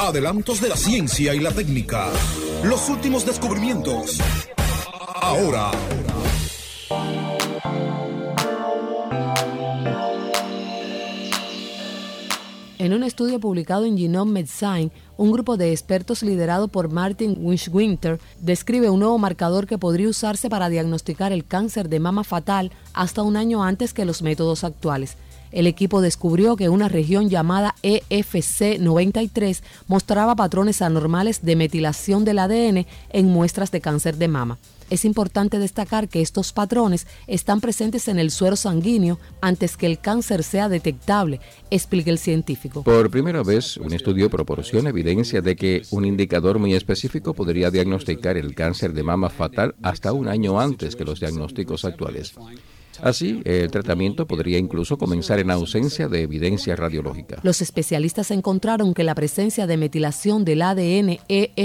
Adelantos de la ciencia y la técnica. Los últimos descubrimientos. Ahora. En un estudio publicado en Genome Medicine, un grupo de expertos liderado por Martin Wishwinter describe un nuevo marcador que podría usarse para diagnosticar el cáncer de mama fatal hasta un año antes que los métodos actuales. El equipo descubrió que una región llamada EFC93 mostraba patrones anormales de metilación del ADN en muestras de cáncer de mama. Es importante destacar que estos patrones están presentes en el suero sanguíneo antes que el cáncer sea detectable, explica el científico. Por primera vez, un estudio proporciona evidencia de que un indicador muy específico podría diagnosticar el cáncer de mama fatal hasta un año antes que los diagnósticos actuales. Así, el tratamiento podría incluso comenzar en ausencia de evidencia radiológica. Los especialistas encontraron que la presencia de metilación del ADN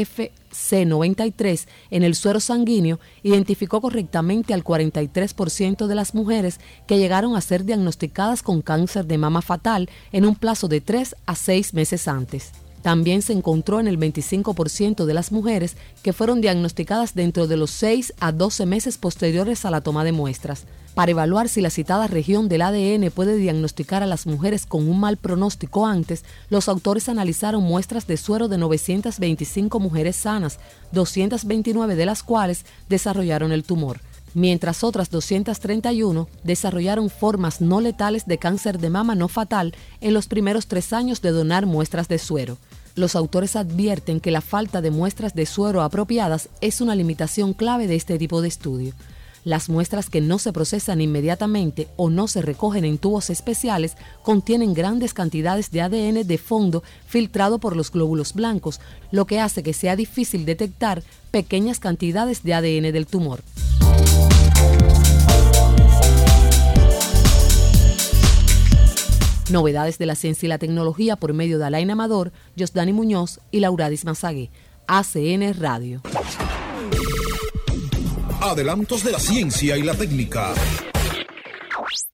EFC93 en el suero sanguíneo identificó correctamente al 43% de las mujeres que llegaron a ser diagnosticadas con cáncer de mama fatal en un plazo de 3 a 6 meses antes. También se encontró en el 25% de las mujeres que fueron diagnosticadas dentro de los 6 a 12 meses posteriores a la toma de muestras. Para evaluar si la citada región del ADN puede diagnosticar a las mujeres con un mal pronóstico antes, los autores analizaron muestras de suero de 925 mujeres sanas, 229 de las cuales desarrollaron el tumor, mientras otras 231 desarrollaron formas no letales de cáncer de mama no fatal en los primeros 3 años de donar muestras de suero. Los autores advierten que la falta de muestras de suero apropiadas es una limitación clave de este tipo de estudio. Las muestras que no se procesan inmediatamente o no se recogen en tubos especiales contienen grandes cantidades de ADN de fondo filtrado por los glóbulos blancos, lo que hace que sea difícil detectar pequeñas cantidades de ADN del tumor. Novedades de la ciencia y la tecnología por medio de Alain Amador, Josdani Muñoz y Lauradis Mazagué. ACN Radio. Adelantos de la ciencia y la técnica.